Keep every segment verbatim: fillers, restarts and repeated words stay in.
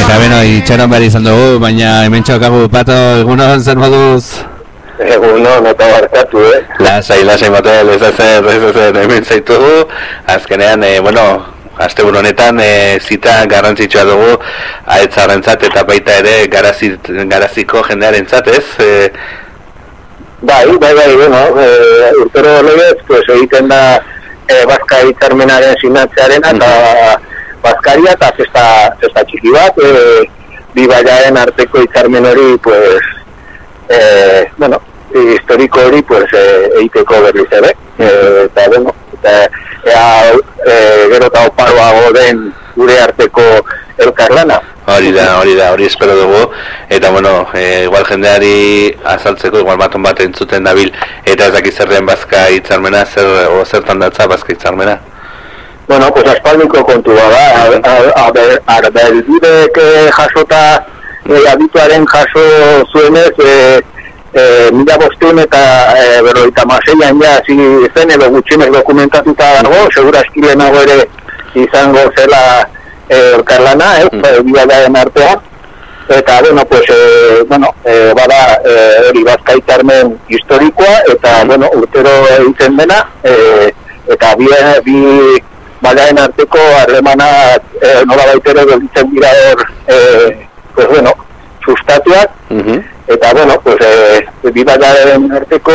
Eta beno, itxaron behar izan dugu, baina hemen txokagu, Pato, egunon zer moduz? Egunon, eta barkatu, eh? Lasai, lasai, Pato, ez da zer, ez da zer, hemen zaitugu. Azkenean, eh, bueno, asteburu honetan e, zita garrantzitsua dugu aetzarrentzat eta baita ere garazi, garaziko jendearentzat, ez? E... Bai, bai, bai, bueno, e, urtero legez, pues, egiten da e, Bazka hitzarmenaren sinatzearen eta Bazkaria eta festa, festa txiki bat, e, bi baiaren arteko hitzarmen hori, pues, e, bueno, historiko hori, pues, e, egiteko berriz ere, e, eta, bueno, eta ea, e, gero eta oparoago den gure arteko elkarlana. Hori da, hori da, hori espero dugu, eta bueno, e, igual jendeari azaltzeko, igual baton bat entzuten dabil, eta ez dakiz zerren Bazka hitzarmena, zer, o zertan datza Bazka hitzarmena? Bueno, pues aspaldiko kontua da, arbelbidek jasota, e, abituaren jaso zuenez, e, e, mila bosteun eta e, berroita maseian ja, zi zen edo gutxinez dokumentatuta dago, segura eskilenago ere izango zela elkarlana, eh, mm. bilaaren artean, eta, bueno, pues, e, bueno, e, bada, hori e, Bazka hitzarmen historikoa, eta, mm. bueno, urtero egiten dena, e, eta bi, bi balaen arteko harremana e, nola baitere gelditzen dira hor, e, pues, bueno, sustatuak, mm-hmm. eta, bueno, pues, e, bi balaen arteko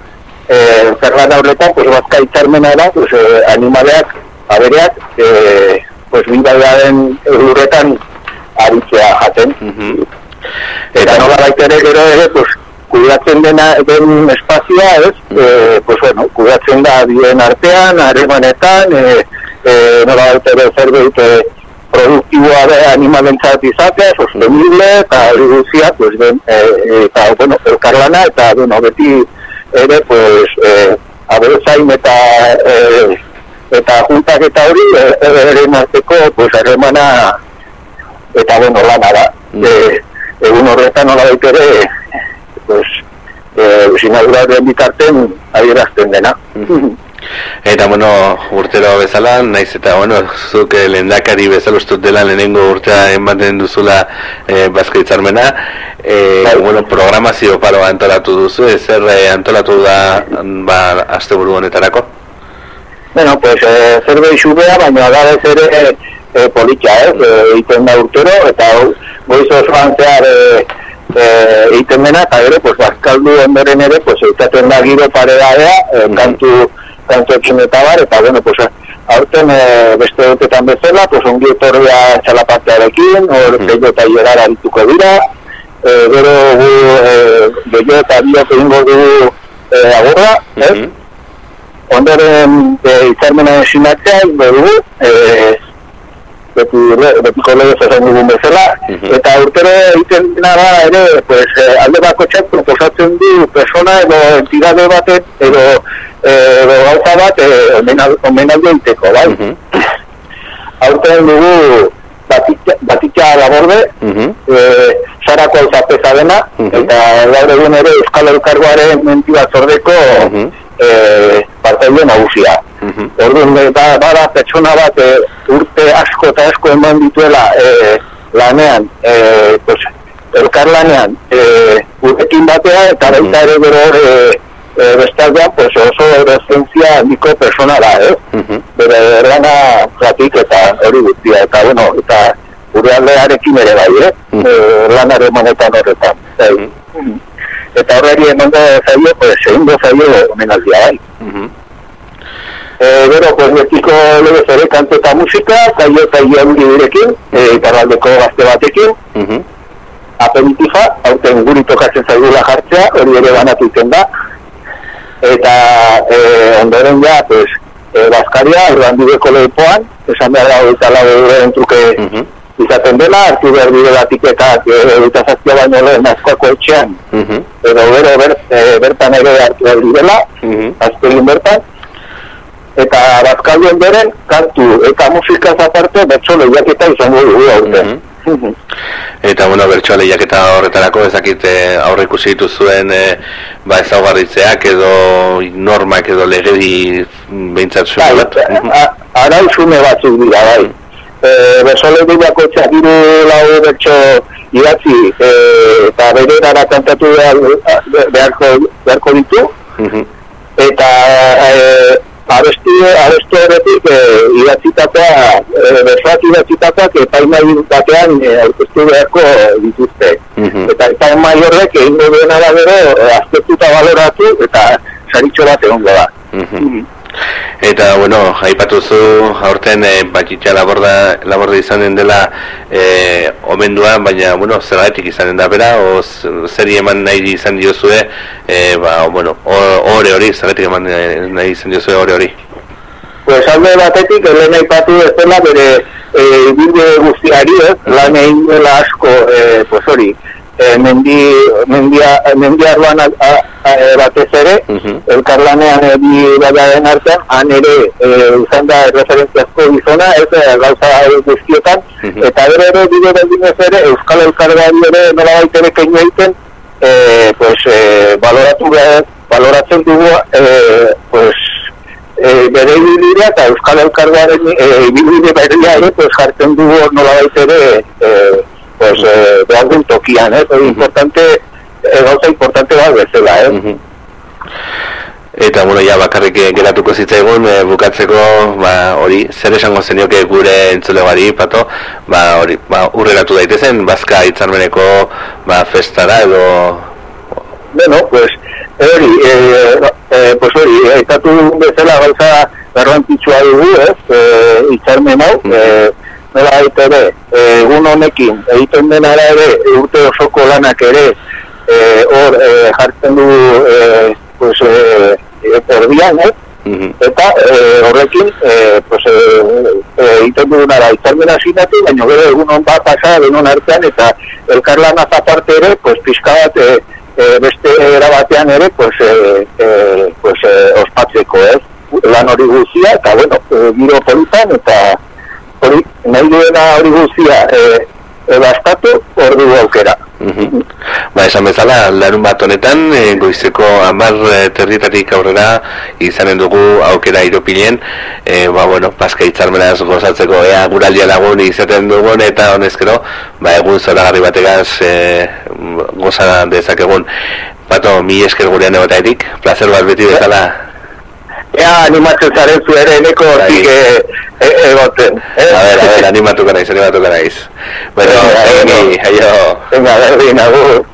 elkarlana horretan, pues, Bazka hitzarmena da, pues, e, animaleak, abereak, e, pues bidaiaren lurretan aritzea jaten. Mm-hmm. Eta nola baitere gero ere, pues, kudeatzen dena den espazioa, ez? Mm-hmm. E, pues bueno, kudeatzen da bien artean, harremanetan, e, e, nola baitere zerbait e, produktiboa da animalentzat izatea, sostenible, eta hori guzia, pues, ben, e, eta, bueno, elkarlana, eta, bueno, beti ere, pues, e, aberezain eta e, eta juntak eta hori, eren arteko, pues, harremana eta, bueno, lana da. Mm. E, egun horretan nola baitere, pues, e, sinaduraren bitarten adierazten dena. Mm. Eta, bueno, urtero bezala, naiz eta, bueno, zuk lehendakari bezala ustut dela lehenengo urtea ematen duzula e, Bazka hitzarmena, e, bueno, programazio paro antolatu duzu, ezer e, antolatu da, ba, asteburu honetarako? Bueno, pues, e, zerbait xubea, baina gara ez ere e, politxa, ez, egiten da urtero, eta goiz osoan zehar egiten dena, eta ere, pues, bazkaldu ondoren ere, pues, egiten da giro paredadea, e, kantu, kantu etxen eta bar, eta, bueno, pues, aurten e, beste dutetan bezala, pues, ongi etorria txalapartearekin, hor mm. gehiago eta hierar arituko dira, e, gero gu, e, gehiago eta biok egingo du e, agurra, ez? Mm-hmm. Ondoren hitzarmenen sinatzea, dugu, e, beti, betiko legez esan dugun bezala, mm-hmm. eta urtero egiten dena da ere, pues, alde bako txak proposatzen du persona edo entidade batet, edo, edo gauza bat, e, omenalde egiteko, bai? Mm-hmm. Aurten dugu batitxa, batitxa laborde, mm-hmm. e, Sarako auzapeza dena, mm-hmm. eta gaur egun ere Euskal Elkargoaren mentibatzordeko mm-hmm. E, partaide nagusia. Mm-hmm. Orduan, bada ba, pertsona bat e, urte asko eta asko eman dituela e, lanean, e, pues, elkarlanean e, urtekin batea, eta baita mm-hmm. ere bero e, e, bestaldean, pues, oso referentzia handiko persona da, eh? Mm-hmm. Bere erlana platik eta hori guztia, eta bueno, eta gure aldearekin ere bai, eh? Mm-hmm. E, lanare manetan horretan. Mm-hmm. Mm-hmm. Eta horreri emango zailo, pues, segundo zailo omenaldia, bai. Uh-huh. E, gero, pues, betiko legez ere kanto eta musika, zailo eta iauri direkin, e, iparraldeko gazte batekin, uh-huh. aperitifa, aurten guri tokatzen zaigula jartzea, hori ere banatu iten da, eta e, ondoren ja, pues, e, Bazkaria, urban bideko lehipoan, esan behar dago eta lago duren truke, uh-huh. izaten dela, hartu behar bide batiketak eta zazpia baino lehen azkoako etxean, mm-hmm. edo bero ber, e, bertan ere hartu behar dela, mm-hmm. azpegin bertan, eta bazkalduen beren, kantu eta musikaz aparte, bertso lehiaketa izango dugu aurten. Mm-hmm. Mm-hmm. Eta, bueno, bertso lehiaketa horretarako ezakit aurre ikusi dituzuen e, ba, ezaugarritzeak edo normak edo legedi behintzat zuen bat? Arau zume batzuk dira, bai. e, besoledu bako txakiru lau bertso idatzi e, eta bererara kantatu behar, beharko, beharko ditu, uh-huh. eta e, abestu horretik e, idatzitakoa, e, besoak idatzitakoak epaimai batean e, aurkeztu beharko dituzte. Uh-huh. Eta epaimai horrek egin duen arabero aztertuta baloratu eta saritxo bat egongo da. Uh-huh. Uh-huh. Eta, bueno, aipatuzu aurten e, batxitxa laborda, laborda izanen dela e, omendua, baina, bueno, zergatik izanen da bera, o zeri eman nahi izan diozue, e, ba, bueno, ore hori, zergatik eman nahi izan diozue ore hori? Pues alde batetik, lehen aipatu ez dela bere e, bide guztiari, eh? Lan egin dela asko, e, pues hori, e, mendi, mendia, mendia arruan a, a, a, batez ere, uh-huh. elkarlanean bi badaren artean, han ere e, izan da referentziazko gizona, ez gauza guztietan, uh-huh. eta ere ere bide berdinez ere, Euskal Elkargari ere nola baitere keinu egiten, e, pues, e, baloratu behar, baloratzen dugu, e, pues, e, bere ibilbidea eta Euskal Elkargaren ibilbide berria ere, pues, jartzen dugu nola baitere, e, pues, eh, behar duen tokian, eh? Uh-huh. Importante, eh, gauza importante bat bezala, eh? Uh-huh. Eta, bueno, ja, bakarrik geratuko zitzaigun, e, bukatzeko, ba, hori, zer esango zenioke gure entzulegari, Pato, ba, hori, ba, urreratu daitezen, bazka hitzarmeneko, ba, festara edo... Bueno, pues, hori, eh, eh, pues hori, aitatu bezala gauza garrantzitsua dugu, ez, eh, hitzarmen hau, uh-huh. eh, nola baita ere, egun honekin, egiten denara ere, urte osoko lanak ere, hor e, e, jartzen du, e, pues, e, erdian, eh? Uh-huh. Eta e, horrekin, e, pues, egiten e, du nara, itzarmena sinatu, baina gero egun hon bat pasa, denon artean, eta elkarlan azaparte ere, pues, pixka bat, e, e, beste erabatean ere, pues, e, e, pues, e, ospatzeko, ez? Lan hori guzia, eta, bueno, e, giro politan, eta hori, nahi duena hori guzia e, e, bastatu, hor du aukera. Uh-huh. Ba, esan bezala, larun bat honetan, e, goizeko hamar e, territatik aurrera izanen dugu aukera iropilen, e, ba, bueno, paska hitzarmenaz gozatzeko, ea guraldia lagun izaten dugun, eta honezkero, ba, egun zoragarri bategaz e, goza dezakegun. Pato, mi esker gurean egotaetik, placer bat beti bezala. Ea, animatzen zaren zu ere eneko hortik egoten. A ver, a ver, animatuko naiz, animatuko naiz. Bueno, egin, aio. Venga, berdin, agur.